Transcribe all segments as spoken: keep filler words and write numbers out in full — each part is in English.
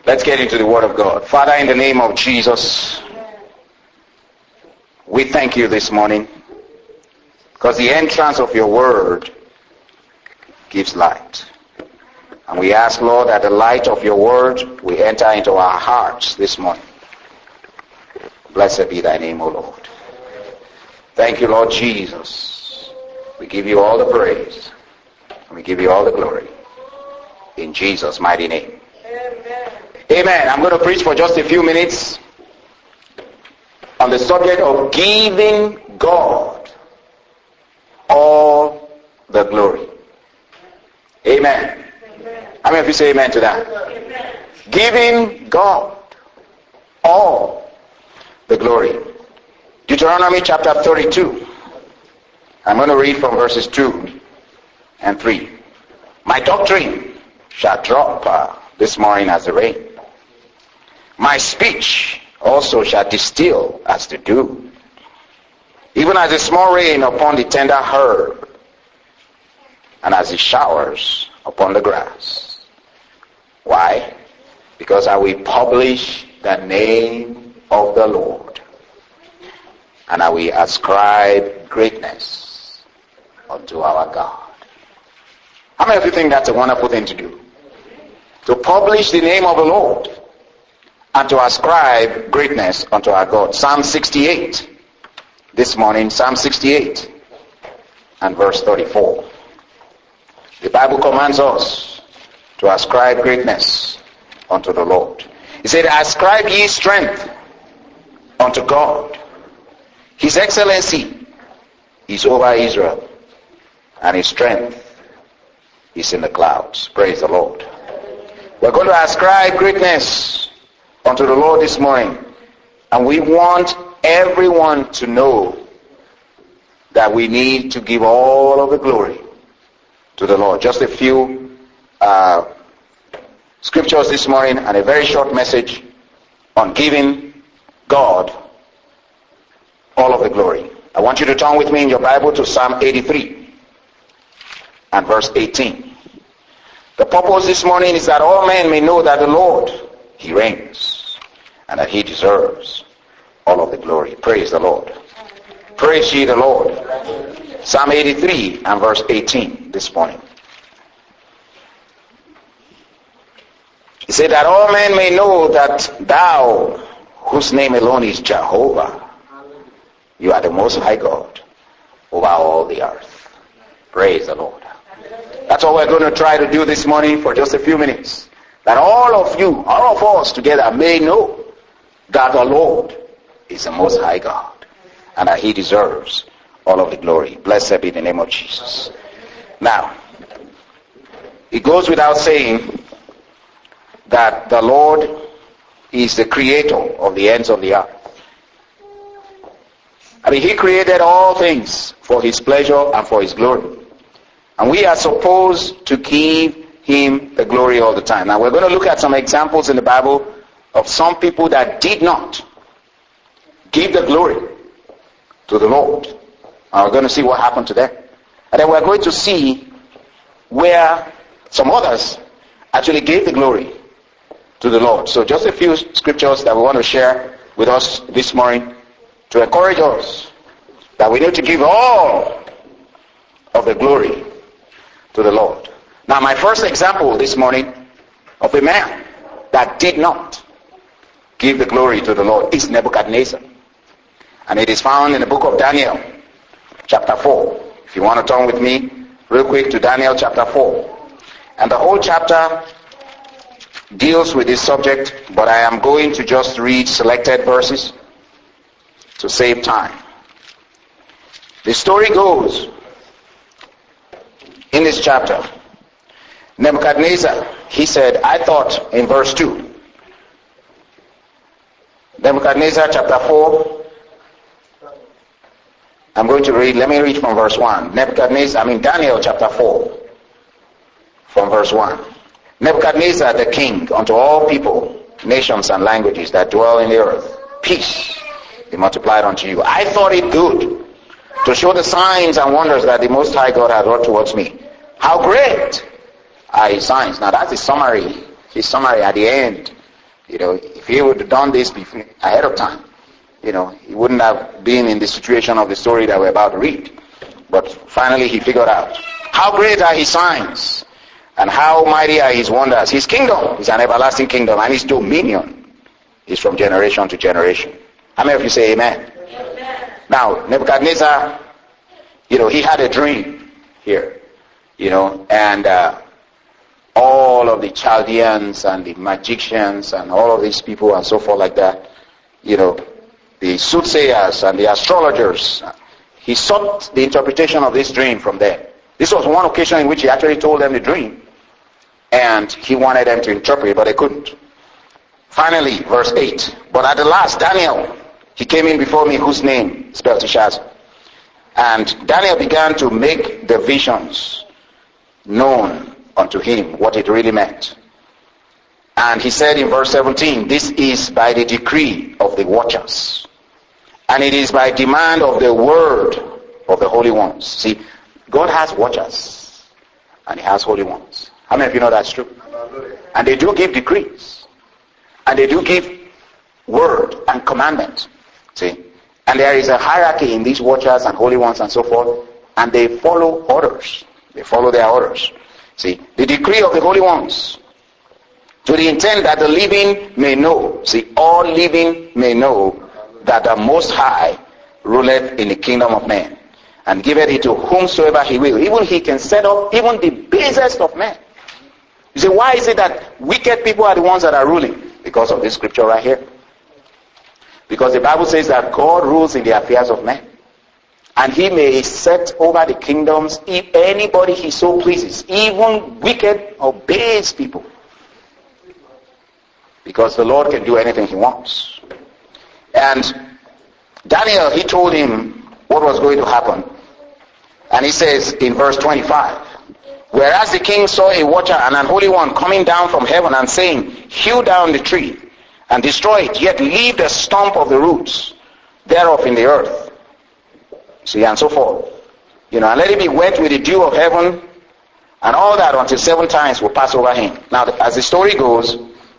Let's get into the Word of God. Father, in the name of Jesus, we thank you this morning because the entrance of your Word gives light. And we ask, Lord, that the light of your Word will enter into our hearts this morning. Blessed be thy name, O Lord. Thank you, Lord Jesus. We give you all the praise. And we give you all the glory. In Jesus' mighty name. Amen. Amen. I'm going to preach for just a few minutes on the subject of giving God all the glory. Amen. Amen. How many of you say amen to that? Amen. Giving God all the glory. Deuteronomy chapter thirty-two. I'm going to read from verses two and three. My doctrine shall drop uh, this morning as the rain. My speech also shall distill as the dew, even as a small rain upon the tender herb, and as the showers upon the grass. Why? Because I will publish the name of the Lord, and I will ascribe greatness unto our God. How many of you think that's a wonderful thing to do? To publish the name of the Lord and to ascribe greatness unto our God. Psalm sixty-eight. This morning, Psalm sixty-eight and verse thirty-four. The Bible commands us to ascribe greatness unto the Lord. It said, ascribe ye strength unto God. His excellency is over Israel, and his strength is in the clouds. Praise the Lord. We're going to ascribe greatness unto the Lord this morning. And we want everyone to know that we need to give all of the glory to the Lord. Just a few uh, scriptures this morning and a very short message on giving God all of the glory. I want you to turn with me in your Bible to Psalm eighty-three and verse eighteen. The purpose this morning is that all men may know that the Lord, he reigns, and that he deserves all of the glory. Praise the Lord. Praise ye the Lord. Psalm eighty-three and verse eighteen this morning. He said that all men may know that thou, whose name alone is Jehovah, you are the most high God over all the earth. Praise the Lord. That's what we're going to try to do this morning for just a few minutes. That all of you, all of us together may know that the Lord is the most high God and that he deserves all of the glory. Blessed be the name of Jesus. Now, it goes without saying that the Lord is the creator of the ends of the earth. I mean, he created all things for his pleasure and for his glory. And we are supposed to give him the glory all the time. Now we're going to look at some examples in the Bible of some people that did not give the glory to the Lord. And we're going to see what happened to them. And then we're going to see where some others actually gave the glory to the Lord. So just a few scriptures that we want to share with us this morning to encourage us that we need to give all of the glory to the Lord. Now my first example this morning of a man that did not give the glory to the Lord is Nebuchadnezzar. And it is found in the book of Daniel chapter four. If you want to turn with me real quick to Daniel chapter four. And the whole chapter deals with this subject, but I am going to just read selected verses to save time. The story goes in this chapter, Nebuchadnezzar, he said, I thought, in verse two, Nebuchadnezzar chapter four, I'm going to read, let me read from verse one. Nebuchadnezzar, I mean Daniel chapter four, from verse one. Nebuchadnezzar the king, unto all people, nations and languages that dwell in the earth, peace be multiplied unto you. I thought it good to show the signs and wonders that the Most High God had wrought towards me. How great are his signs. Now that's the summary, his summary at the end You know, if he would have done this before, ahead of time, you know, he wouldn't have been in the situation of the story that we're about to read. But finally he figured out how great are his signs and how mighty are his wonders. His kingdom is an everlasting kingdom, and his dominion is from generation to generation. How many of you say amen? Amen. Now, Nebuchadnezzar, you know, he had a dream here, you know, and uh, all of the Chaldeans and the magicians and all of these people and so forth like that, you know, the soothsayers and the astrologers, he sought the interpretation of this dream from them. This was one occasion in which he actually told them the dream, and he wanted them to interpret it, but they couldn't. Finally, verse eight, but at the last, Daniel, he came in before me, whose name is Belteshazzar. And Daniel began to make the visions known unto him, what it really meant. And he said in verse seventeen, this is by the decree of the watchers, and it is by demand of the word of the holy ones. See, God has watchers, and he has holy ones. How many of you know that's true? And they do give decrees, and they do give word and commandment. See, and there is a hierarchy in these watchers and holy ones and so forth, and they follow orders. They follow their orders. See, the decree of the holy ones, to the intent that the living may know. See, all living may know that the Most High ruleth in the kingdom of men, and giveth it to whomsoever he will. Even he can set up even the basest of men. You say, why is it that wicked people are the ones that are ruling? Because of this scripture right here. Because the Bible says that God rules in the affairs of men, and he may set over the kingdoms if anybody he so pleases, even wicked or base people. Because the Lord can do anything he wants. And Daniel, he told him what was going to happen. And he says in verse twenty-five, whereas the king saw a watcher and an holy one coming down from heaven and saying, hew down the tree and destroy it, yet leave the stump of the roots thereof in the earth. See, and so forth. You know, and let it be wet with the dew of heaven, and all that until seven times will pass over him. Now, as the story goes,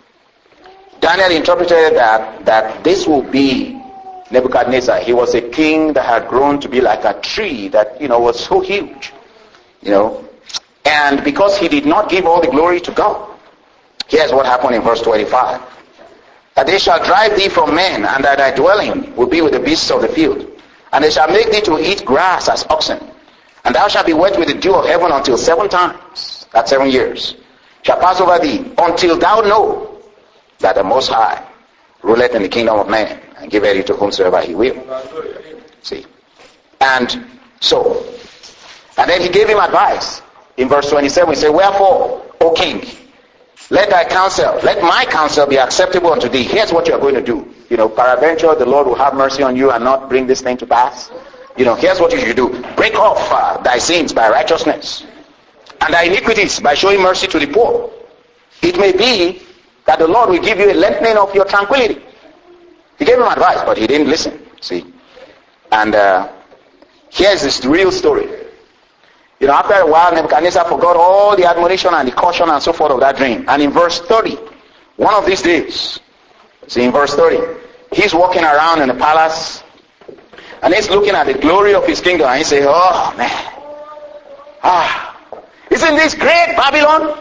Daniel interpreted that, that this will be Nebuchadnezzar. He was a king that had grown to be like a tree that, you know, was so huge. You know, and because he did not give all the glory to God, here's what happened in verse twenty-five. That they shall drive thee from men, and that thy dwelling will be with the beasts of the field. And they shall make thee to eat grass as oxen. And thou shalt be wet with the dew of heaven until seven times, that's seven years, shall pass over thee, until thou know that the Most High ruleth in the kingdom of man, and giveth it to whomsoever he will. See. And so, and then he gave him advice. In verse twenty-seven, he said, wherefore, O king, let thy counsel, let my counsel be acceptable unto thee. Here's what you are going to do. You know, peradventure the Lord will have mercy on you and not bring this thing to pass. You know, here's what you should do. Break off uh, thy sins by righteousness, and thy iniquities by showing mercy to the poor. It may be that the Lord will give you a lengthening of your tranquility. He gave him advice, but he didn't listen. See? And uh, here's this real story. You know, after a while, Nebuchadnezzar forgot all the admonition and the caution and so forth of that dream. And in verse thirty, one of these days, see in verse thirty, he's walking around in the palace, and he's looking at the glory of his kingdom, and he says, oh man, ah, isn't this great Babylon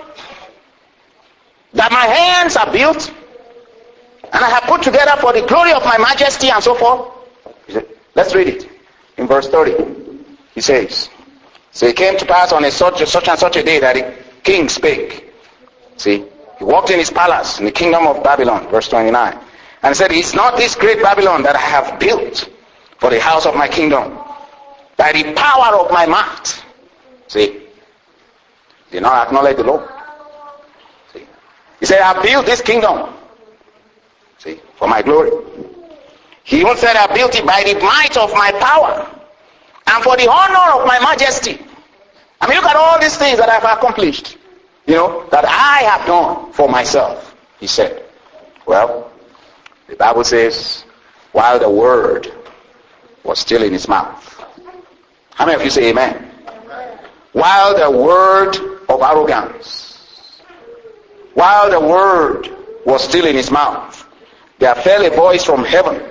that my hands are built, and I have put together for the glory of my majesty and so forth? He said, let's read it. In verse thirty, he says, so it came to pass on a such, such and such a day that the king spake. See, he walked in his palace in the kingdom of Babylon, verse twenty-nine, and said, it's not this great Babylon that I have built for the house of my kingdom by the power of my might. See, did not acknowledge the Lord. See, he said, I built this kingdom, see, for my glory. He even said, I built it by the might of my power and for the honor of my majesty. I mean, look at all these things that I've accomplished, you know, that I have done for myself, he said. Well, the Bible says, while the word was still in his mouth. How many of you say amen? Amen. While the word of arrogance, while the word was still in his mouth, there fell a voice from heaven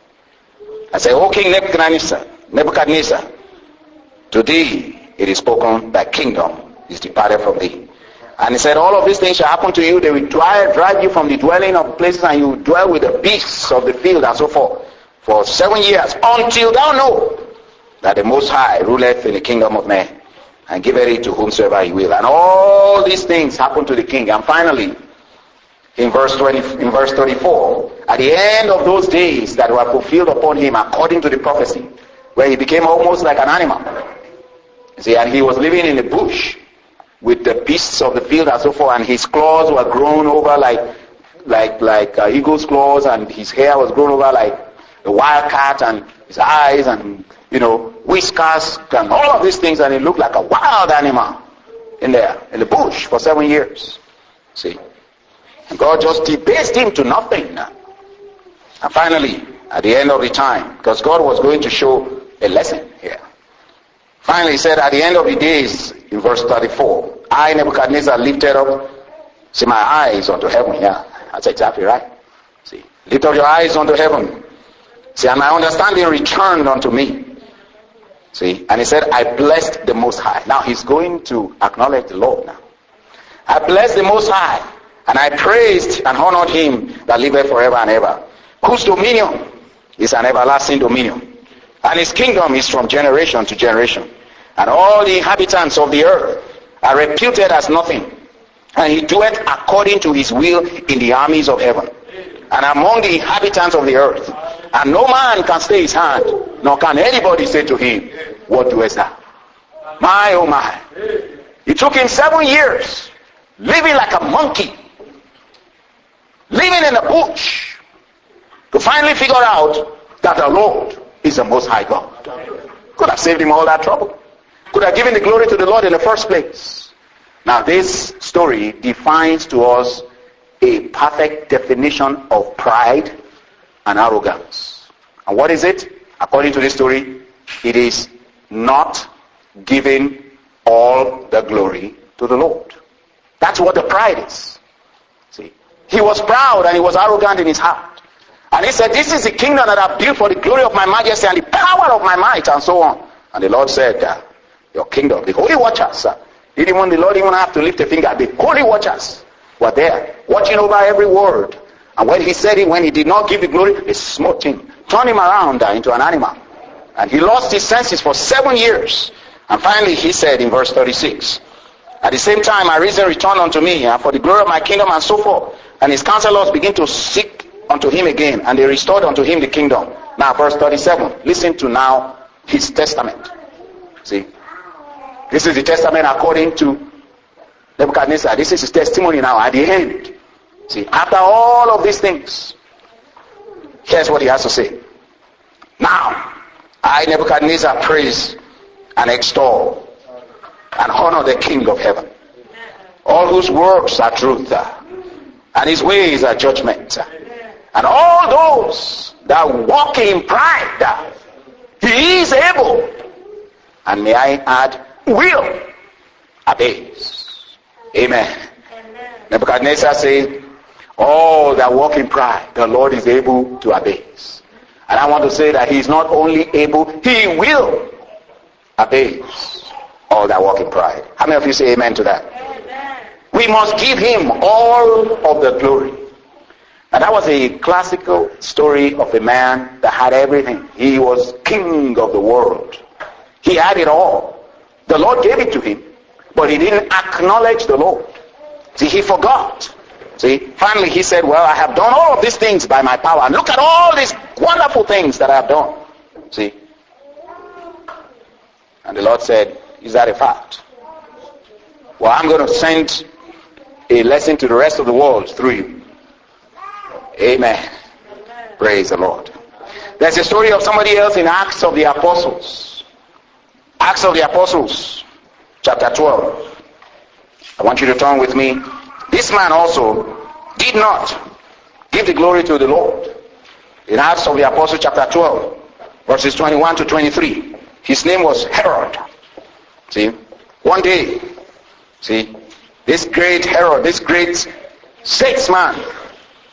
and said, O King Nebuchadnezzar, Nebuchadnezzar, to thee it is spoken, thy kingdom is departed from thee. And he said, all of these things shall happen to you. They will drive, drive you from the dwelling of places, and you will dwell with the beasts of the field and so forth for seven years, until thou know that the Most High ruleth in the kingdom of men, and giveth it to whomsoever he will. And all these things happen to the king. And finally, in verse twenty, in verse thirty-four, at the end of those days that were fulfilled upon him according to the prophecy, where he became almost like an animal. See, and he was living in the bush with the beasts of the field and so forth, and his claws were grown over like like like uh, eagle's claws, and his hair was grown over like a wild cat, and his eyes and, you know, whiskers and all of these things, and he looked like a wild animal in there in the bush for seven years. See, and God just debased him to nothing. And finally, at the end of the time, because God was going to show a lesson here, finally he said, at the end of the days, in verse thirty-four, I, Nebuchadnezzar, lifted up, see, my eyes unto heaven. Yeah, that's exactly right. See, lift up your eyes unto heaven. See, and my understanding returned unto me. See, and he said, I blessed the Most High. Now he's going to acknowledge the Lord now. I blessed the Most High, and I praised and honored him that liveth forever and ever, whose dominion is an everlasting dominion, and his kingdom is from generation to generation. And all the inhabitants of the earth are reputed as nothing, and he doeth according to his will in the armies of heaven, and among the inhabitants of the earth. And no man can stay his hand, nor can anybody say to him, what doest thou? My, oh my. It took him seven years, living like a monkey, living in the bush, to finally figure out that the Lord is the Most High God. Could have saved him all that trouble. Could have given the glory to the Lord in the first place. Now this story defines to us a perfect definition of pride and arrogance. And what is it? According to this story, it is not giving all the glory to the Lord. That's what the pride is. See, he was proud and he was arrogant in his heart. And he said, this is the kingdom that I built for the glory of my majesty and the power of my might, and so on. And the Lord said, uh, your kingdom, the holy watchers, uh, didn't even the Lord even have to lift a finger. The holy watchers were there, watching over every word. And when he said it, when he did not give the glory, they smote him, turned him around uh, into an animal. And he lost his senses for seven years. And finally he said in verse thirty-six, at the same time my reason returned unto me, uh, for the glory of my kingdom and so forth. And his counselors began to seek unto him again, and they restored unto him the kingdom. Now verse thirty-seven, listen to now his testament. See, this is the testament according to Nebuchadnezzar. This is his testimony now at the end. See, after all of these things, here's what he has to say. Now, I, Nebuchadnezzar, praise and extol and honor the King of heaven, all whose works are truth, and his ways are judgment, and all those that walk in pride, he is able, and may I add, will abase. Amen. Amen. Nebuchadnezzar says, all that walk in pride, the Lord is able to abase. And I want to say that he is not only able, he will abase all that walk in pride. How many of you say amen to that? Amen. We must give him all of the glory. And that was a classical story of a man that had everything. He was king of the world. He had it all. The Lord gave it to him, but he didn't acknowledge the Lord. See, he forgot. See, finally he said, well, I have done all of these things by my power. And look at all these wonderful things that I have done. See? And the Lord said, is that a fact? Well, I'm going to send a lesson to the rest of the world through you. Amen. Amen. Praise the Lord. There's a story of somebody else in Acts of the Apostles. Acts of the Apostles, chapter twelve. I want you to turn with me. This man also did not give the glory to the Lord. In Acts of the Apostles, chapter twelve, verses twenty-one to twenty-three. His name was Herod. See, one day, see, this great Herod, this great statesman,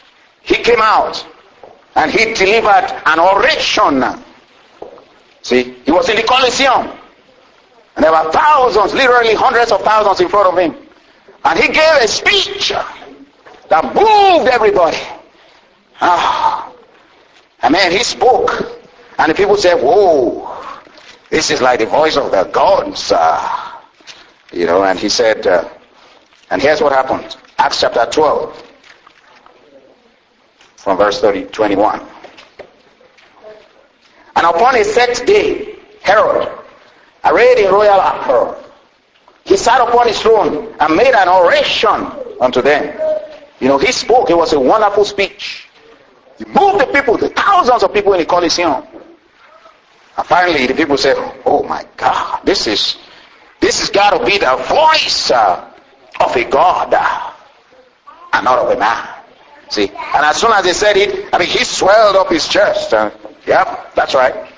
he came out and he delivered an oration. See, he was in the Colosseum. And there were thousands, literally hundreds of thousands in front of him. And he gave a speech that moved everybody. Ah. And man, he spoke. And the people said, whoa, this is like the voice of the gods. Uh, you know, and he said, uh, and here's what happened. Acts chapter twelve. From verse thirty, twenty-one. And upon a set day, Herod, arrayed in royal apparel, he sat upon his throne and made an oration unto them. You know, he spoke. It was a wonderful speech. He moved the people, the thousands of people in the Colosseum. And finally, the people said, oh my God, this is, this has got to be the voice uh, of a God uh, and not of a man. See, and as soon as they said it, I mean, he swelled up his chest. Uh, yeah, that's right.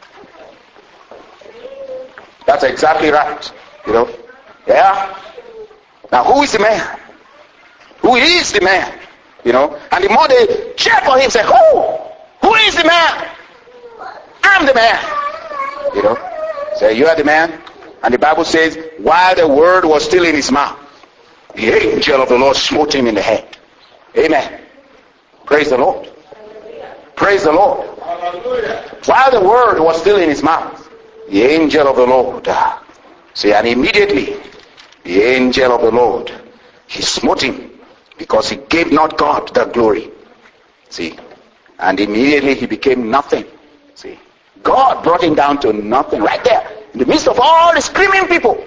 That's exactly right. You know, yeah. Now, who is the man? Who is the man? You know, and the more they cheer for him, say, who? Who is the man? I'm the man. You know, say, you are the man. And the Bible says, while the word was still in his mouth, the angel of the Lord smote him in the head. Amen. Praise the Lord. Praise the Lord. Hallelujah. While the word was still in his mouth, the angel of the Lord, uh, see, and immediately the angel of the Lord, he smote him because he gave not God the glory. See, and immediately he became nothing. See, God brought him down to nothing right there in the midst of all the screaming people.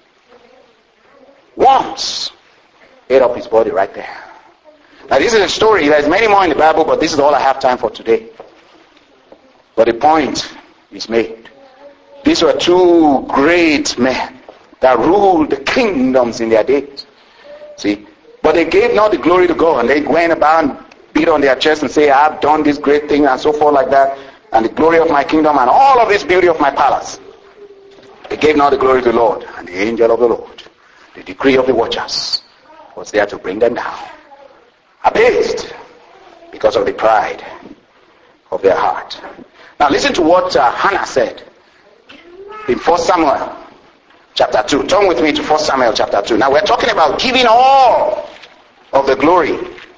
Once ate up his body right there. Now this is a story. There's many more in the Bible, but this is all I have time for today. But the point is made. These were two great men that ruled the kingdoms in their days. See, but they gave not the glory to God, and they went about and beat on their chest and say, I've done this great thing and so forth like that, and the glory of my kingdom and all of this beauty of my palace. They gave not the glory to the Lord, and the angel of the Lord, the decree of the watchers, was there to bring them down. Abased because of the pride of their heart. Now listen to what uh, Hannah said in First Samuel chapter two. Turn with me to First Samuel chapter two. Now we're talking about giving all of the glory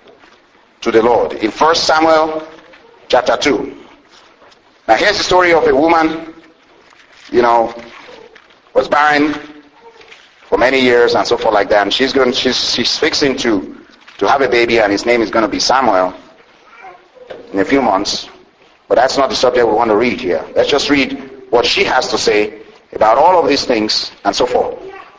to the Lord in First Samuel chapter two. Now here's the story of a woman, you know, was barren for many years and so forth like that, and she's going she's she's fixing to to have a baby, and his name is going to be Samuel in a few months. But that's not the subject we want to read here. Let's just read what she has to say about all of these things and so forth.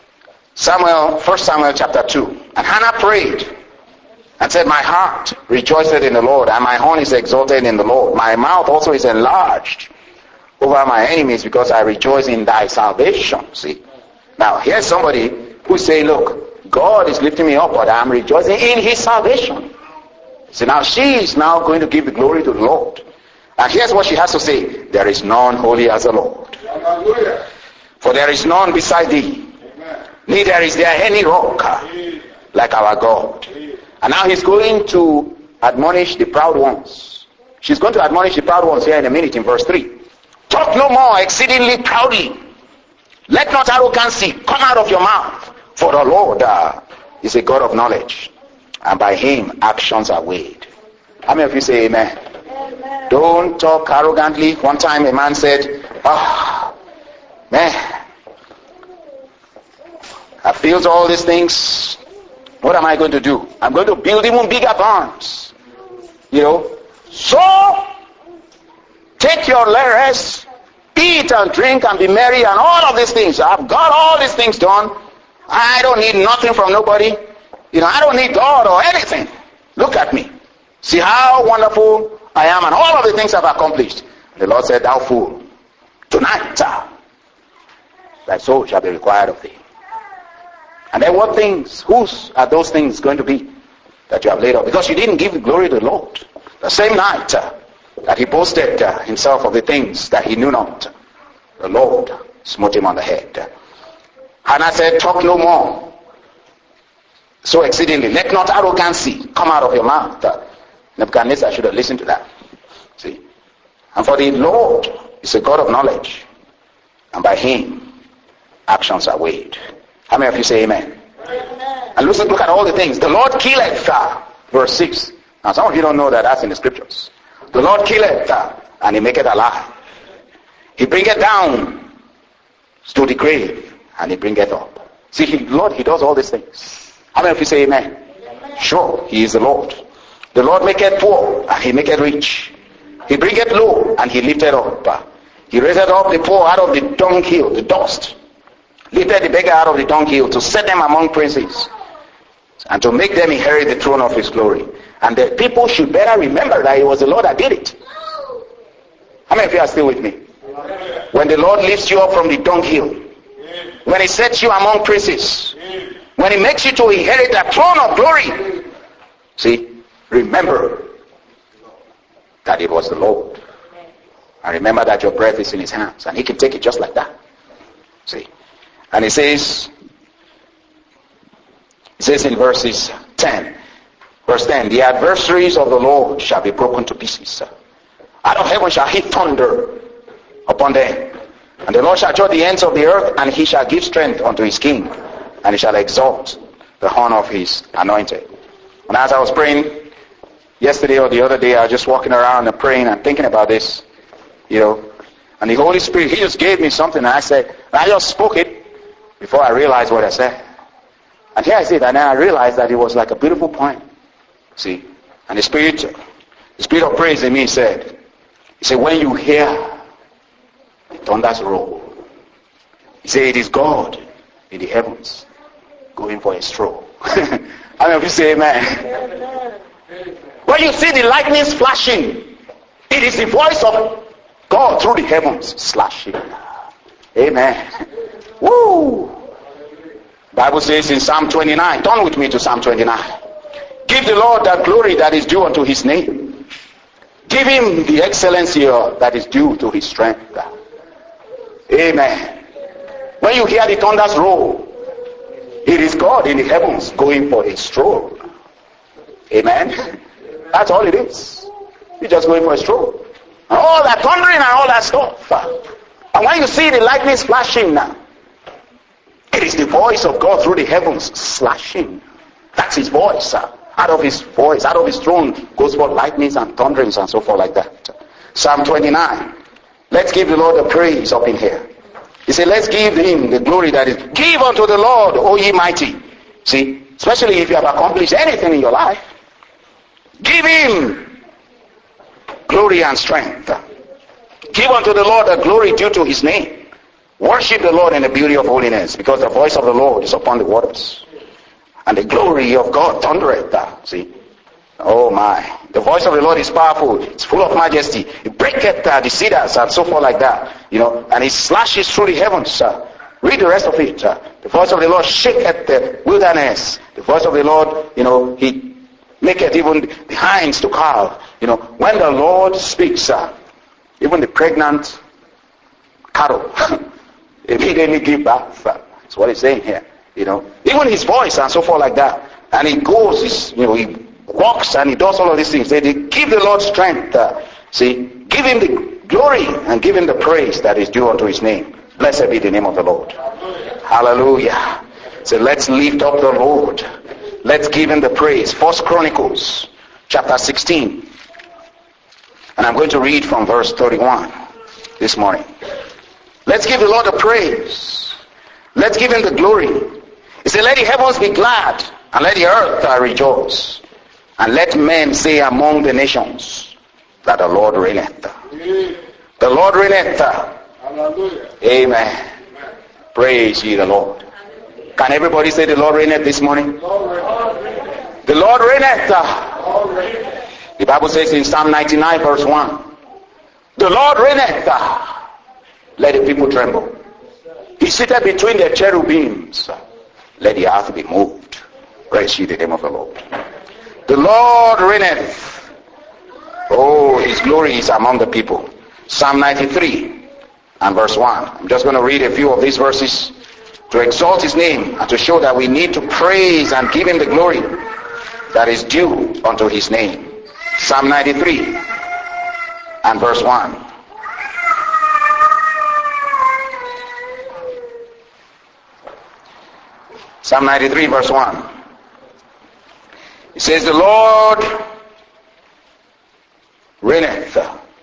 Samuel, First Samuel chapter two. And Hannah prayed and said, my heart rejoiceth in the Lord, and my horn is exalted in the Lord. My mouth also is enlarged over my enemies, because I rejoice in thy salvation. See? Now, here's somebody who say, look, God is lifting me up, but I'm rejoicing in his salvation. So now she is now going to give the glory to the Lord. And here's what she has to say. There is none holy as the Lord. Hallelujah. For there is none beside thee. Amen. Neither is there any rock like our God. And now he's going to admonish the proud ones. She's going to admonish the proud ones here in a minute in verse three. Talk no more exceedingly proudly. Let not arrogancy come out of your mouth. For the Lord uh, is a God of knowledge, and by him actions are weighed. How many of you say amen? Amen. Don't talk arrogantly. One time a man said, oh, man, I feel all these things. What am I going to do? I'm going to build even bigger barns. You know. So, take your rest, eat and drink and be merry and all of these things. I've got all these things done. I don't need nothing from nobody. You know, I don't need God or anything. Look at me. See how wonderful I am and all of the things I've accomplished. The Lord said, thou fool, tonight uh, thy soul shall be required of thee. And then what things, whose are those things going to be that you have laid up? Because you didn't give the glory to the Lord. The same night uh, that he boasted uh, himself of the things that he knew not, the Lord smote him on the head. Hannah said, talk no more so exceedingly. Let not arrogancy come out of your mouth. Nebuchadnezzar should have listened to that. See? And for the Lord is a God of knowledge. And by him, actions are weighed. How many of you say amen? Amen. And look, look at all the things. The Lord killeth, uh, verse six. Now some of you don't know that that's in the scriptures. The Lord killeth, uh, and he maketh alive. He bringeth down to the grave, and he bringeth up. See, he, Lord, he does all these things. How many of you say amen? Amen? Sure, he is the Lord. The Lord maketh poor, and he maketh rich. He bringeth low, and he lifteth up. He raiseth up the poor out of the dunghill, the dust. Lifted the beggar out of the dunghill to set them among princes, and to make them inherit the throne of his glory. And the people should better remember that it was the Lord that did it. How many of you are still with me? When the Lord lifts you up from the dunghill, when he sets you among princes, when he makes you to inherit the throne of glory, see, remember that it was the Lord. And remember that your breath is in his hands, and he can take it just like that. See, and he says, he says in verses ten, verse ten, the adversaries of the Lord shall be broken to pieces. Out of heaven shall he thunder upon them. And the Lord shall judge the ends of the earth, and he shall give strength unto his king, and he shall exalt the horn of his anointed. And as I was praying yesterday or the other day, I was just walking around and praying and thinking about this, you know, and the Holy Spirit, he just gave me something, and I said, and I just spoke it before I realized what I said. And here I said, and then I realized that it was like a beautiful poem. See, and the Spirit, the Spirit of praise in me said, he said, when you hear the thunders roll, he said, it is God in the heavens going for a stroll. How many of you say amen? Amen? When you see the lightnings flashing, it is the voice of God through the heavens slashing. Amen. Woo! Bible says in Psalm twenty-nine, turn with me to Psalm twenty-nine. Give the Lord that glory that is due unto his name. Give him the excellency that is due to his strength. Amen. When you hear the thunders roll, it is God in the heavens going for a stroll. Amen. That's all it is. He's just going for a stroll. And all that thundering and all that stuff. And when you see the lightning flashing now, it is the voice of God through the heavens slashing. That's his voice. Out of his voice, out of his throne goes forth lightnings and thunderings and so forth like that. Psalm twenty-nine. Let's give the Lord the praise up in here. He said, let's give him the glory that is. Give unto the Lord, O ye mighty. See, especially if you have accomplished anything in your life. Give him glory and strength. Give unto the Lord the glory due to his name. Worship the Lord in the beauty of holiness, because the voice of the Lord is upon the waters. And the glory of God thundereth. See? Oh my. The voice of the Lord is powerful. It's full of majesty. It breaketh uh, the cedars and so forth like that. You know, and it slashes through the heavens. Uh, read the rest of it. Uh, the voice of the Lord shaketh the wilderness. The voice of the Lord, you know, he maketh even the hinds to calve. You know, when the Lord speaks, uh, even the pregnant cattle immediately give birth. Uh, that's what he's saying here. You know, even his voice and so forth like that. And he goes, he's, you know, he walks and he does all of these things. They, they give the Lord strength. Uh, see, give him the glory and give him the praise that is due unto his name. Blessed be the name of the Lord. Hallelujah. Hallelujah. So let's lift up the Lord. Let's give him the praise. First Chronicles chapter sixteen. And I'm going to read from verse thirty-one this morning. Let's give the Lord the praise. Let's give him the glory. He said, let the heavens be glad, and let the earth uh, rejoice. And let men say among the nations that the Lord reigneth. The Lord reigneth. Hallelujah. Amen. Amen. Praise ye the Lord. Can everybody say the Lord reigneth this morning? The Lord reigneth. The Bible says in Psalm ninety-nine verse one, the Lord reigneth. Let the people tremble. He seated between the cherubims. Let the earth be moved. Praise ye the name of the Lord. The Lord reigneth. Oh, his glory is among the people. Psalm ninety-three and verse one. I'm just going to read a few of these verses to exalt his name and to show that we need to praise and give him the glory that is due unto his name. Psalm ninety-three and verse one. Psalm ninety-three verse one. It says, the Lord reigneth.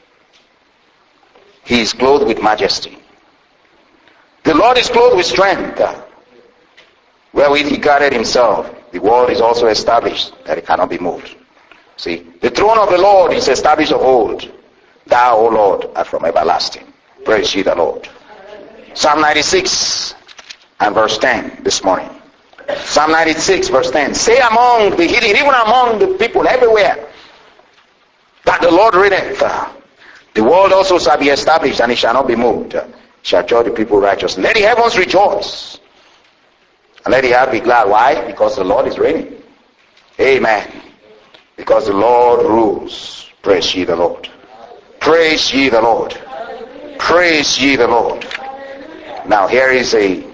He is clothed with majesty. The Lord is clothed with strength, wherewith he guarded himself. The world is also established, that it cannot be moved. See, the throne of the Lord is established of old. Thou, O Lord, art from everlasting. Praise ye the Lord. Psalm ninety-six and verse ten this morning. Psalm ninety-six verse ten. Say among the hidden, even among the people everywhere, that the Lord reigneth. The world also shall be established, and it shall not be moved. Shall judge the people righteously. Let the heavens rejoice, and let the earth be glad. Why? Because the Lord is reigning. Amen. Because the Lord rules. Praise ye the Lord. Praise ye the Lord. Praise ye the Lord. Now here is a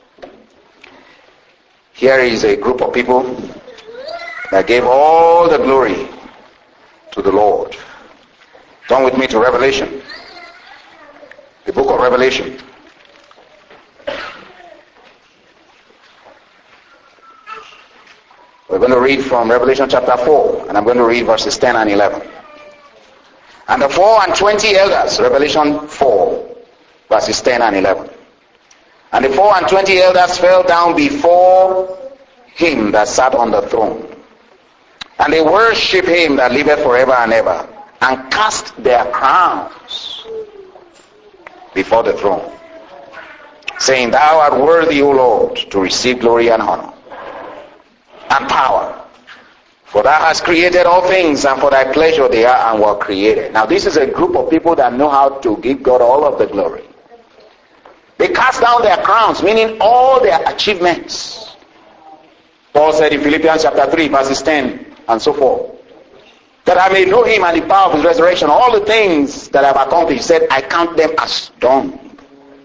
here is a group of people that gave all the glory to the Lord. Turn with me to Revelation. The book of Revelation. We're going to read from Revelation chapter four, and I'm going to read verses ten and eleven. And the four and twenty elders, Revelation four, verses ten and eleven. And the four and twenty elders fell down before him that sat on the throne. And they worship him that liveth forever and ever, and cast their crowns before the throne, saying, Thou art worthy, O Lord, to receive glory and honor and power. For thou hast created all things, and for thy pleasure they are and were created. Now this is a group of people that know how to give God all of the glory. They cast down their crowns, meaning all their achievements. Paul said in Philippians chapter three, verses ten and so forth, that I may know him and the power of his resurrection, all the things that I have accomplished. He said, I count them as dung.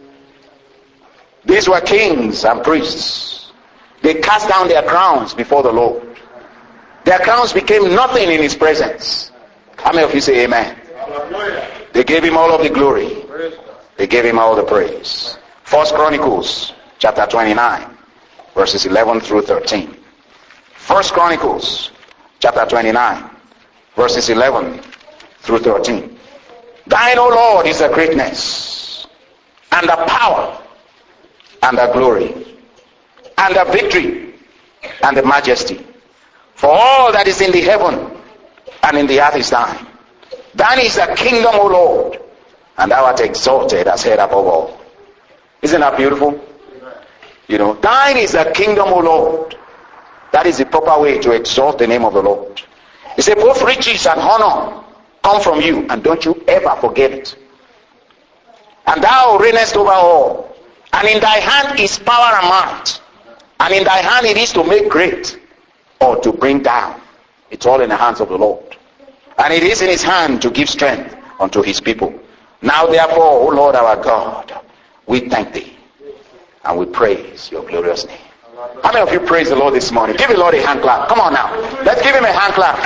These were kings and priests. They cast down their crowns before the Lord. Their crowns became nothing in his presence. How many of you say amen? They gave him all of the glory. They gave him all the praise. First Chronicles chapter twenty-nine, verses eleven through thirteen. First Chronicles chapter twenty-nine, verses eleven through thirteen. Thine, O Lord, is the greatness, and the power, and the glory, and the victory, and the majesty. For all that is in the heaven and in the earth is thine. Thine is the kingdom, O Lord, and thou art exalted as head above all. Isn't that beautiful? You know, thine is the kingdom, O Lord. That is the proper way to exalt the name of the Lord. He said, both riches and honor come from you, and don't you ever forget it. And thou reignest over all, and in thy hand is power and might, and in thy hand it is to make great or to bring down. It's all in the hands of the Lord, and it is in his hand to give strength unto his people. Now therefore, O Lord our God, we thank thee and we praise your glorious name. How many of you praise the Lord this morning? Give the Lord a hand clap. Come on now. Let's give him a hand clap.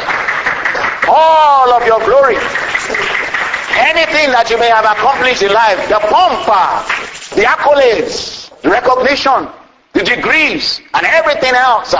All of your glory. Anything that you may have accomplished in life, the pomp, the accolades, the recognition, the degrees, and everything else,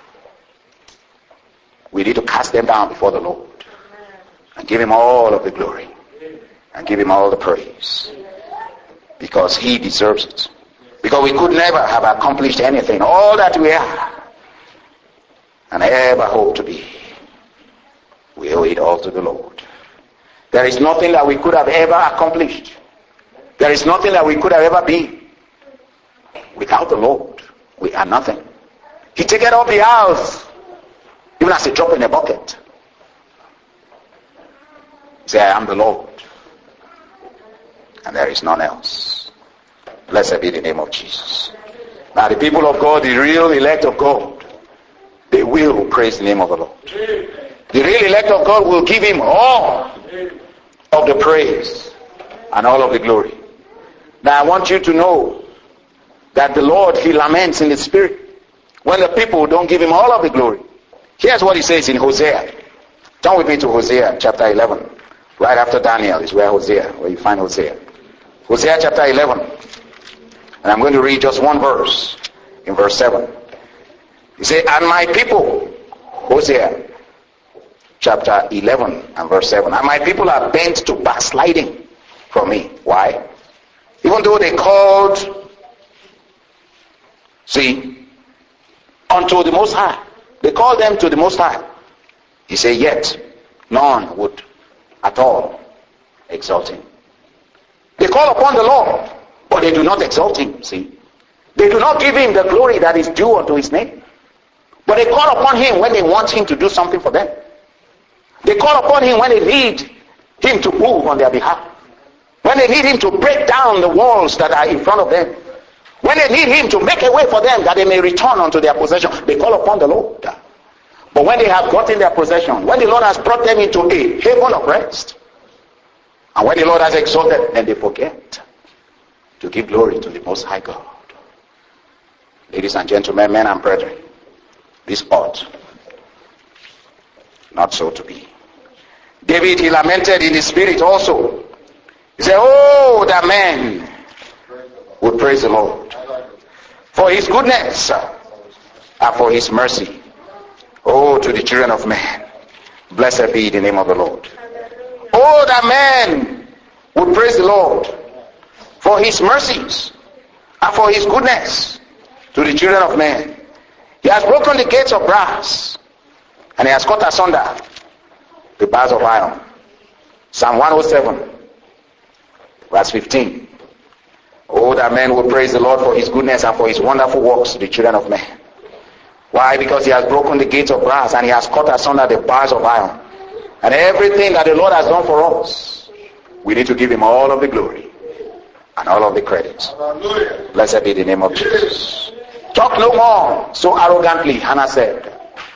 we need to cast them down before the Lord and give him all of the glory and give him all the praise, because he deserves it. Because we could never have accomplished anything, all that we are and ever hope to be. We owe it all to the Lord. There is nothing that we could have ever accomplished. There is nothing that we could have ever been. Without the Lord, we are nothing. He taketh up the earth, even as a drop in a bucket. Say, I am the Lord, and there is none else. Blessed be the name of Jesus. Now the people of God, the real elect of God, they will praise the name of the Lord. The real elect of God will give him all of the praise and all of the glory. Now I want you to know that the Lord, he laments in the spirit when the people don't give him all of the glory. Here's what he says in Hosea Turn with me to Hosea chapter eleven. Right after Daniel is where Hosea, where you find Hosea. Hosea chapter eleven. And I'm going to read just one verse. In verse seven. He said, and my people, Hosea chapter eleven and verse seven. And my people are bent to backsliding from me. Why? Even though they called, see, unto the Most High. They called them to the Most High. He said, yet none would at all exalt him. They call upon the Lord, but they do not exalt him, see. They do not give him the glory that is due unto his name. But they call upon him when they want him to do something for them. They call upon him when they need him to move on their behalf. When they need him to break down the walls that are in front of them. When they need him to make a way for them that they may return unto their possession, they call upon the Lord. But when they have gotten their possession, when the Lord has brought them into a haven of rest, and when the Lord has exalted, then they forget to give glory to the Most High God. Ladies and gentlemen, men and brethren, this ought not so to be. David, he lamented in his spirit also. He said, oh, that man would praise the Lord for his goodness and for his mercy. Oh, to the children of men, blessed be the name of the Lord. Oh, that man would praise the Lord for his mercies and for his goodness to the children of men. He has broken the gates of brass, and he has cut asunder the bars of iron. Psalm one oh seven, verse fifteen. Oh, that man will praise the Lord for his goodness and for his wonderful works to the children of men. Why? Because he has broken the gates of brass and he has cut asunder the bars of iron. And everything that the Lord has done for us, we need to give him all of the glory and all of the credit. Hallelujah. Blessed be the name of Jesus. Talk no more so arrogantly, Hannah said.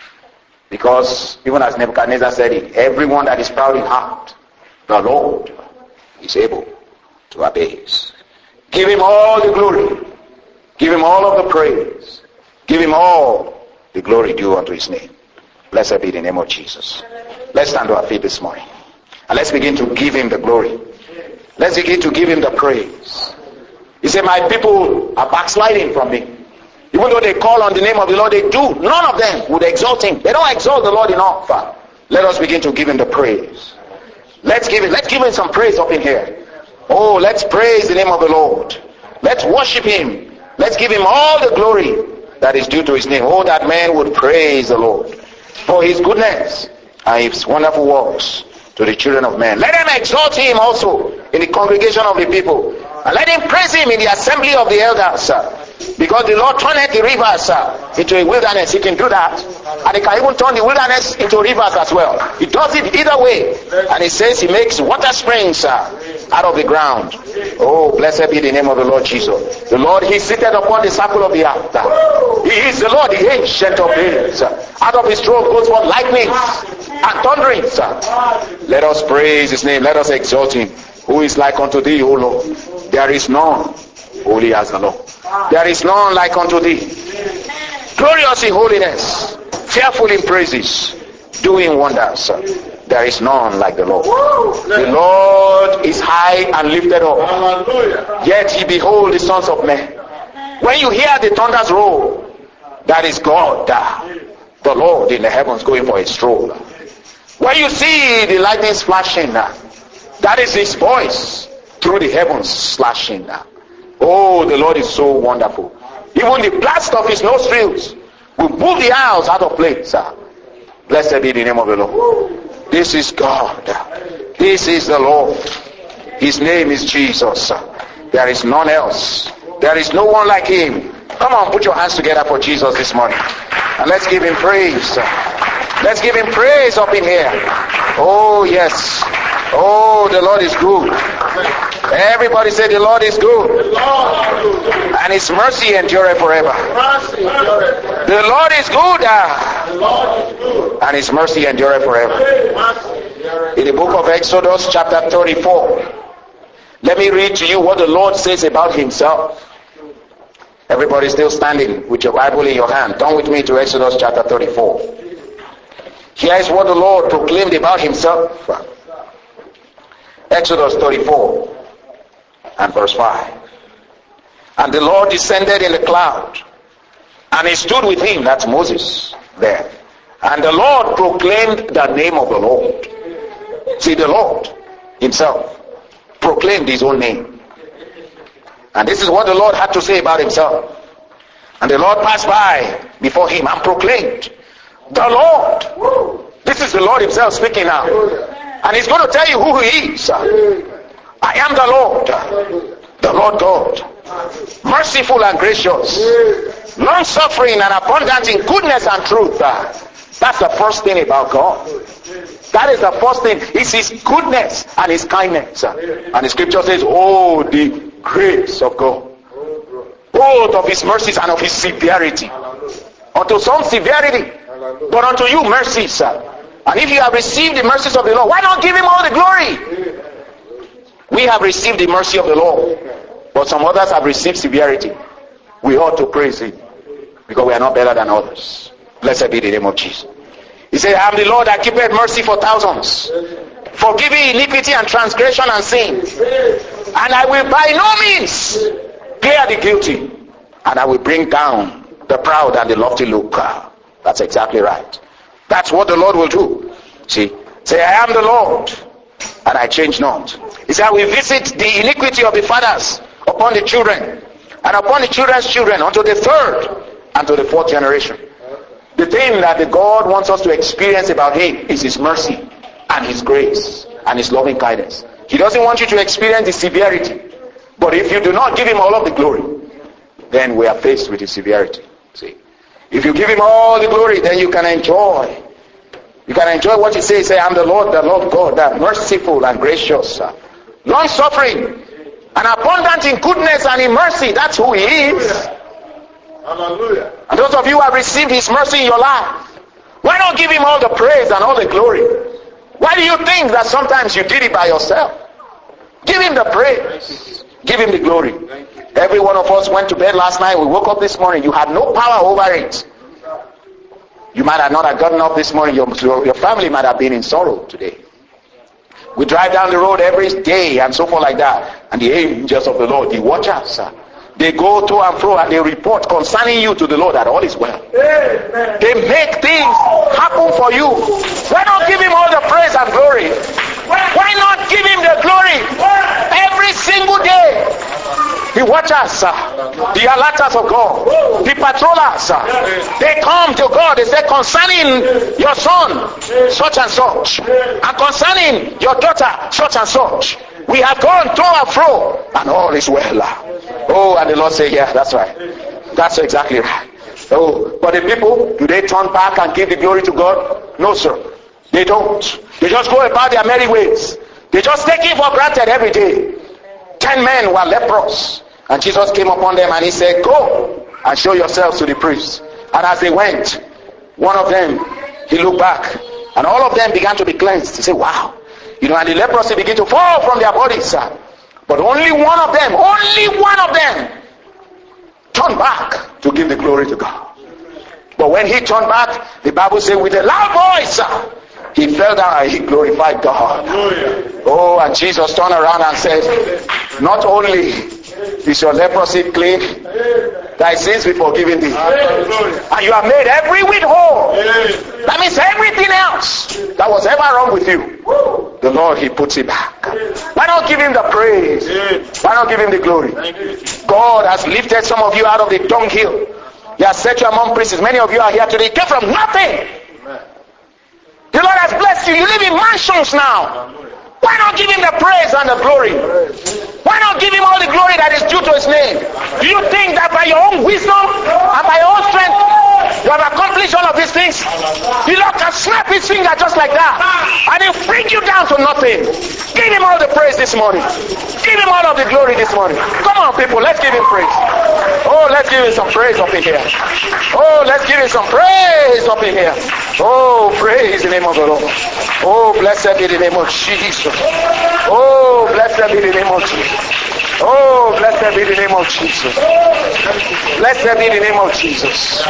Because even as Nebuchadnezzar said it, everyone that is proud in heart, the Lord is able to abase. Give him all the glory. Give him all of the praise. Give him all the glory due unto his name. Blessed be the name of Jesus. Let's stand to our feet this morning. And let's begin to give him the glory. Let's begin to give him the praise. He said, my people are backsliding from me. Even though they call on the name of the Lord, they do. None of them would exalt him. They don't exalt the Lord enough. Let us begin to give him the praise. Let's give it. Let's give him some praise up in here. Oh, let's praise the name of the Lord. Let's worship him. Let's give him all the glory that is due to his name. Oh, that man would praise the Lord for his goodness and his wonderful works to the children of men. Let them exalt him also in the congregation of the people. And let him praise him in the assembly of the elders. Because the Lord turned the rivers into a wilderness. He can do that. And he can even turn the wilderness into rivers as well. He does it either way. And he says he makes water springs out of the ground. Oh, blessed be the name of the Lord Jesus. The Lord, he seated upon the circle of the earth. He is the Lord, the ancient of days. Out of his throne goes forth lightnings and thunderings. Let us praise his name. Let us exalt him. Who is like unto thee, O Lord? There is none holy as the Lord. There is none like unto thee. Glorious in holiness, fearful in praises, doing wonders. There is none like the Lord. The Lord is high and lifted up, yet he behold the sons of men. When you hear the thunders roll, that is God, the Lord in the heavens going for a stroll. When you see the lightnings flashing, that is his voice through the heavens slashing. Oh, the Lord is so wonderful. Even the blast of his nostrils will move the isles out of place. Blessed be the name of the Lord. This is God. This is the Lord. His name is Jesus. There is none else. There is no one like him. Come on, put your hands together for Jesus this morning. And let's give him praise. Let's give him praise up in here. Oh, yes. Oh, the Lord is good. Everybody say the Lord is good. And his mercy endureth forever. The Lord is good. And his mercy endureth forever. In the book of Exodus chapter thirty-four, let me read to you what the Lord says about himself. Everybody still standing with your Bible in your hand. Turn with me to Exodus chapter thirty-four. Here is what the Lord proclaimed about himself. Exodus thirty-four and verse five. And the Lord descended in the cloud, and he stood with him, that's Moses there. And the Lord proclaimed the name of the Lord. See, the Lord himself proclaimed his own name. And this is what the Lord had to say about himself. And the Lord passed by before him and proclaimed, the Lord. This is the Lord himself speaking now. And he's going to tell you who he is. I am the Lord, the Lord God, merciful and gracious, long-suffering and abundant in goodness and truth. That's the first thing about God. That is the first thing. It's his goodness and his kindness. And the scripture says, oh, the grace of God, both of his mercies and of his severity. Unto some severity, but unto you mercies. And if you have received the mercies of the Lord, why not give him all the glory? We have received the mercy of the Lord, but some others have received severity. We ought to praise him, because we are not better than others. Blessed be the name of Jesus. He said, I am the Lord that keepeth mercy for thousands, forgiving iniquity and transgression and sin. And I will by no means clear the guilty, and I will bring down the proud and the lofty look. That's exactly right. That's what the Lord will do. See, say, I am the Lord, and I change not. He said, I will visit the iniquity of the fathers upon the children, and upon the children's children, unto the third and to the fourth generation. The thing that the God wants us to experience about him is his mercy and his grace and his loving kindness. He doesn't want you to experience the severity. But if you do not give him all of the glory, then we are faced with his severity. See, if you give him all the glory, then you can enjoy. You can enjoy what he says. Say, I'm the Lord, the Lord God, that merciful and gracious, long suffering, and abundant in goodness and in mercy. That's who he is. Hallelujah. And those of you who have received his mercy in your life, why not give him all the praise and all the glory? Why do you think that sometimes you did it by yourself? Give him the praise. Give him the glory. Every one of us went to bed last night. We woke up this morning. You had no power over it. You might have not have gotten up this morning. Your, your family might have been in sorrow today. We drive down the road every day and so forth like that. And the angels of the Lord, the watchers, they go to and fro and they report concerning you to the Lord that all is well. Amen. They make things happen for you. Why not give him all the praise and glory? Why not give him the glory every single day? The watchers, the alerters of God, the patrollers, they come to God. They say, concerning your son, such and such, and concerning your daughter, such and such, we have gone to and fro, and all is well. Oh, and the Lord said, yeah, that's right. That's exactly right. Oh, but the people, do they turn back and give the glory to God? No, sir. They don't. They just go about their merry ways. They just take it for granted every day. Ten men were leprous, and Jesus came upon them and he said, go and show yourselves to the priest. And as they went, one of them, he looked back, and all of them began to be cleansed. He said, wow. You know, and the leprosy began to fall from their bodies, sir. But only one of them, only one of them turned back to give the glory to God. But when he turned back, the Bible says with a loud voice, he fell down and he glorified God. Oh, and Jesus turned around and said, not only is your leprosy clean, thy sins be forgiven thee, and you are made every whit whole. That means everything else that was ever wrong with you, the Lord, he puts it back. Why not give him the praise? Why not give him the glory? God has lifted some of you out of the dunghill. He has set you among princes. Many of you are here today. You came from nothing. The Lord has blessed you. You live in mansions now. Why not give him the praise and the glory? Why not give him all the glory that is due to his name? Do you think that by your own wisdom and by your own strength you have accomplished all of these things? The Lord can snap his finger just like that and he'll bring you down to nothing. Give him all the praise this morning. Give him all of the glory this morning. Come on, people, let's give him praise. Oh, let's give him some praise up in here. Oh, let's give him some praise up in here. Oh, praise the name of the Lord. Oh, blessed be the name of Jesus. Oh, blessed be the name of Jesus. Oh, blessed be the name of Jesus. Blessed be the name of Jesus.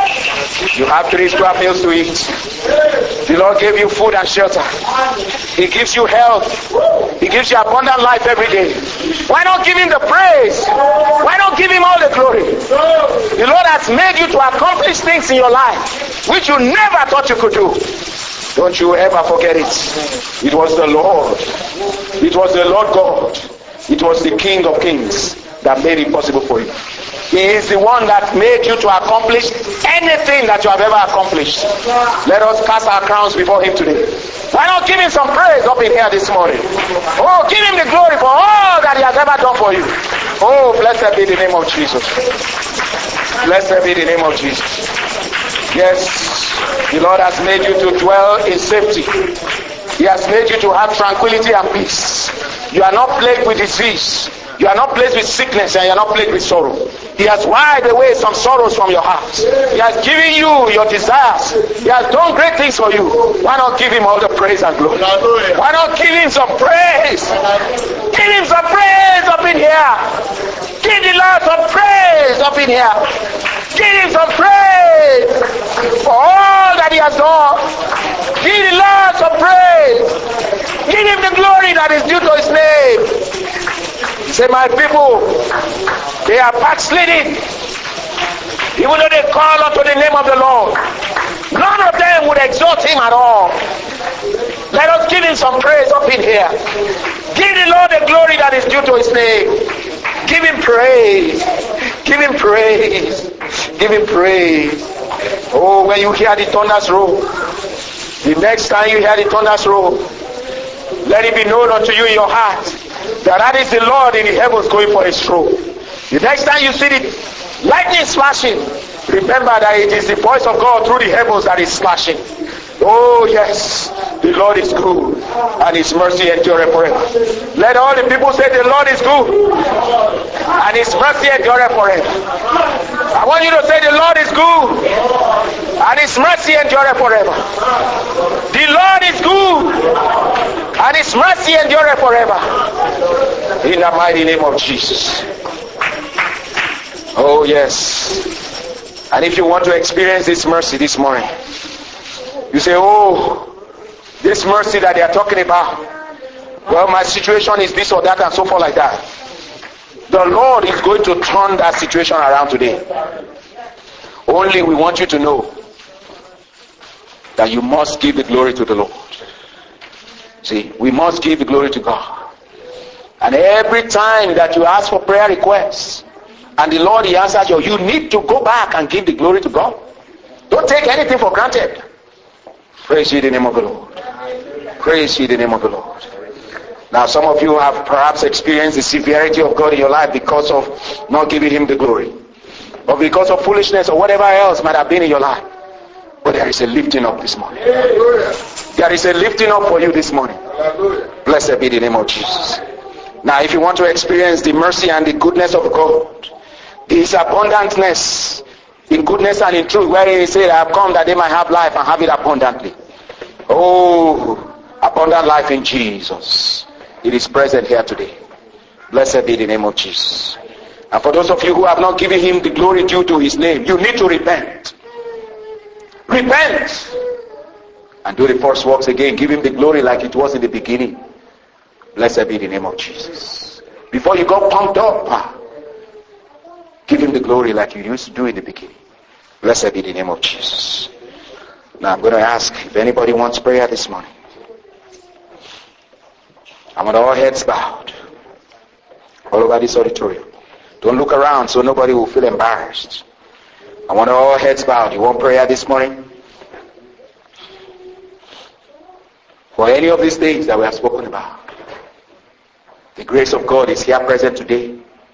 You have three square meals to eat. The Lord gave you food and shelter. He gives you health. He gives you abundant life every day. Why not give him the praise? Why not give him all the glory? The Lord has made you to accomplish things in your life which you never thought you could do. Don't you ever forget it. It was the Lord. It was the Lord God. It was the King of Kings that made it possible for you. He is the one that made you to accomplish anything that you have ever accomplished. Let us cast our crowns before him today. Why not give him some praise up in here this morning? Oh, give him the glory for all that he has ever done for you. Oh, blessed be the name of Jesus. Blessed be the name of Jesus. Yes, the Lord has made you to dwell in safety. He has made you to have tranquility and peace. You are not plagued with disease. You are not plagued with sickness, and you are not plagued with sorrow. He has wiped away some sorrows from your heart. He has given you your desires. He has done great things for you. Why not give him all the praise and glory? Why not give him some praise? Give him some praise up in here. Give the Lord some praise up in here. Give him some praise for all that he has done. Give the Lord some praise. Give him the glory that is due to his name. Say, my people, they are backsliding. Even though they call unto the name of the Lord, none of them would exalt him at all. Let us give him some praise up in here. Give the Lord the glory that is due to his name. Give him praise. Give him praise. Give him praise. Oh, when you hear the thunders roll, the next time you hear the thunders roll, let it be known unto you in your heart that that is the Lord in the heavens going for his throne. The next time you see the lightning slashing, remember that it is the voice of God through the heavens that is slashing. Oh yes, the Lord is good and his mercy endureth forever. Let all the people say the Lord is good and his mercy endureth forever. I want you to say the Lord is good and his mercy endureth forever. The Lord is good and his mercy endureth forever. In the mighty name of Jesus. Oh yes. And if you want to experience this mercy this morning, you say, oh, this mercy that they are talking about, well, my situation is this or that and so forth like that. The Lord is going to turn that situation around today. Only we want you to know that you must give the glory to the Lord. See, we must give the glory to God. And every time that you ask for prayer requests and the Lord he answers you, you need to go back and give the glory to God. Don't take anything for granted. Praise ye the name of the Lord. Praise ye the name of the Lord. Now some of you have perhaps experienced the severity of God in your life because of not giving him the glory, or because of foolishness or whatever else might have been in your life. But there is a lifting up this morning. There is a lifting up for you this morning. Blessed be the name of Jesus. Now if you want to experience the mercy and the goodness of God, his abundantness in goodness and in truth, where he said, I have come that they might have life and have it abundantly. Oh, abundant life in Jesus. It is present here today. Blessed be the name of Jesus. And for those of you who have not given him the glory due to his name, you need to repent. Repent. And do the first works again. Give him the glory like it was in the beginning. Blessed be the name of Jesus. Before you got pumped up, give him the glory like you used to do in the beginning. Blessed be the name of Jesus. Now I'm going to ask if anybody wants prayer this morning. I want all heads bowed all over this auditorium. Don't look around so nobody will feel embarrassed. I want all heads bowed. You want prayer this morning? For any of these things that we have spoken about. The grace of God is here present today.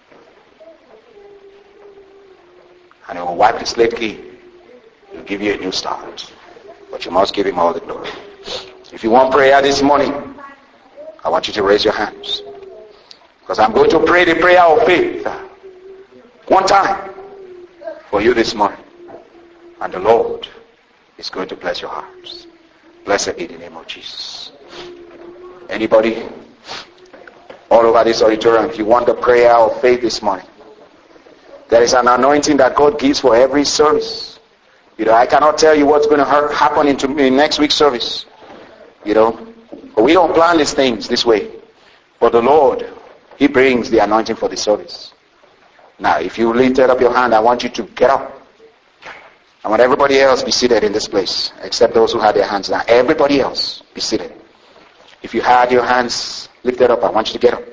And he will wipe the slate clean. He'll give you a new start. But you must give him all the glory. If you want prayer this morning, I want you to raise your hands. Because I'm going to pray the prayer of faith. One time. For you this morning. And the Lord is going to bless your hearts. Blessed be the name of Jesus. Anybody? all over this auditorium, if you want the prayer of faith this morning, there is an anointing that God gives for every service. You know, I cannot tell you what's going to happen into in next week's service. You know, but we don't plan these things this way. But the Lord, He brings the anointing for the service. Now, if you lifted up your hand, I want you to get up. I want everybody else be seated in this place, except those who had their hands down. Everybody else be seated. If you had your hands lifted up, I want you to get up.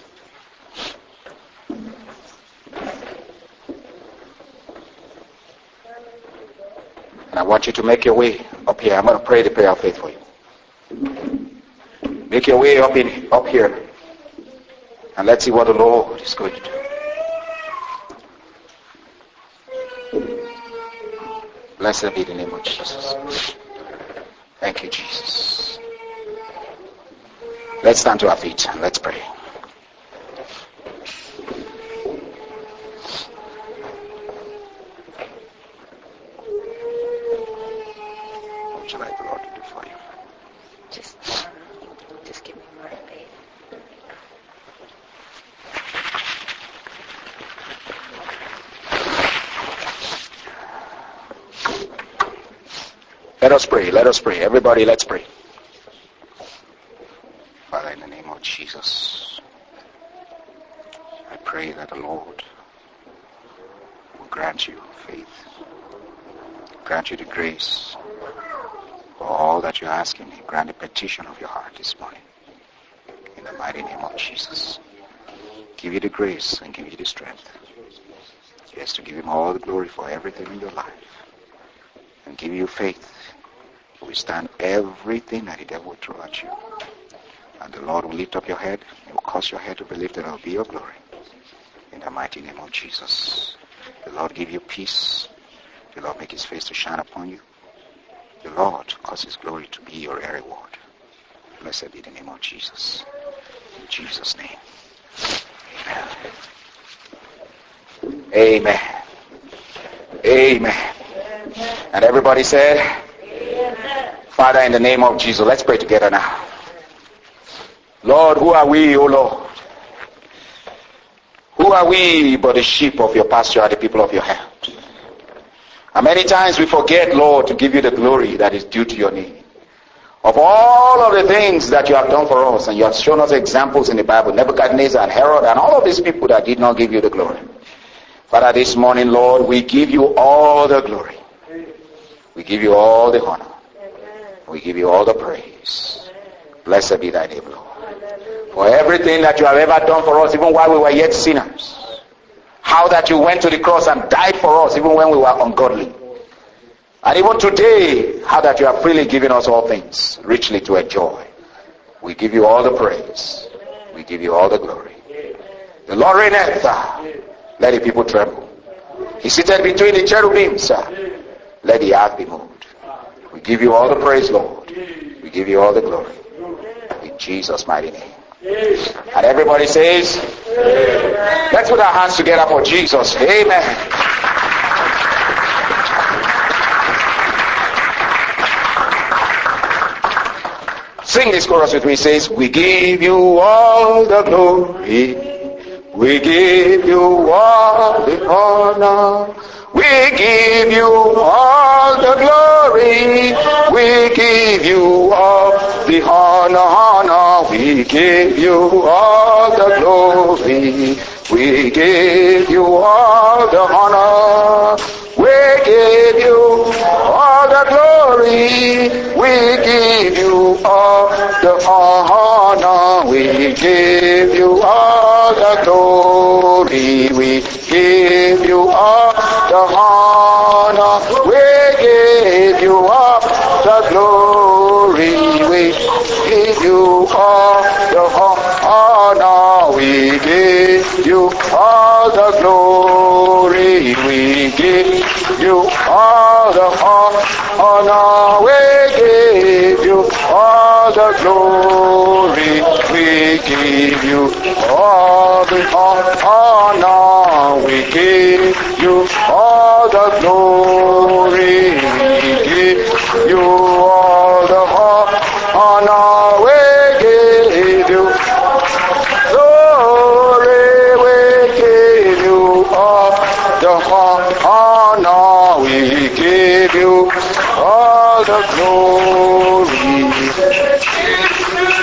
And I want you to make your way up here. I'm going to pray the prayer of faith for you. Make your way up in up here. And let's see what the Lord is going to do. Blessed be the name of Jesus. Thank you, Jesus. Let's stand to our feet and let's pray. What would you like the Lord to do for you? Just, um, just give me more faith. Let us pray. Let us pray. Everybody, let's pray. Father, in the name of Jesus, I pray that the Lord will grant you faith, grant you the grace for all that you're asking. Grant the petition of your heart this morning. In the mighty name of Jesus. Give you the grace and give you the strength. Yes, to give Him all the glory for everything in your life. And give you faith to withstand everything that the devil will throw at you. And the Lord will lift up your head. He will cause your head to be lifted and will be your glory. In the mighty name of Jesus. The Lord give you peace. The Lord make His face to shine upon you. The Lord cause His glory to be your reward. Blessed be the name of Jesus. In Jesus' name. Amen. Amen. Amen. And everybody said, Amen. Father, in the name of Jesus, let's pray together now. Lord, who are we, O Lord? Who are we but the sheep of your pasture, the people of your hand? And many times we forget, Lord, to give you the glory that is due to your name. Of all of the things that you have done for us, and you have shown us examples in the Bible, Nebuchadnezzar and Herod and all of these people that did not give you the glory. Father, this morning, Lord, we give you all the glory. We give you all the honor. We give you all the praise. Blessed be thy name, Lord. For everything that you have ever done for us, even while we were yet sinners. How that you went to the cross and died for us, even when we were ungodly. And even today, how that you have freely given us all things, richly to enjoy. We give you all the praise. We give you all the glory. The Lord reigneth. Let the people tremble. He seated between the cherubims. Let the earth be moved. We give you all the praise, Lord. We give you all the glory. In Jesus' mighty name. And everybody says, Amen. Let's put our hands together for Jesus. Amen. Sing this chorus with me. It says, we give you all the glory. We give you all the honor. We give you all the glory. We give you all the honor, honor. We give you all the glory. We give you all the honor. We give you all the glory. We give you all the honor. We give you all the glory. We give you all the honor. We give you all the glory. We give you all the honor. We give you all the glory. We give you all the honor. We give you all the glory. We give you all the honor. We give you all the glory. We give you all the honor. We give you glory. Amen.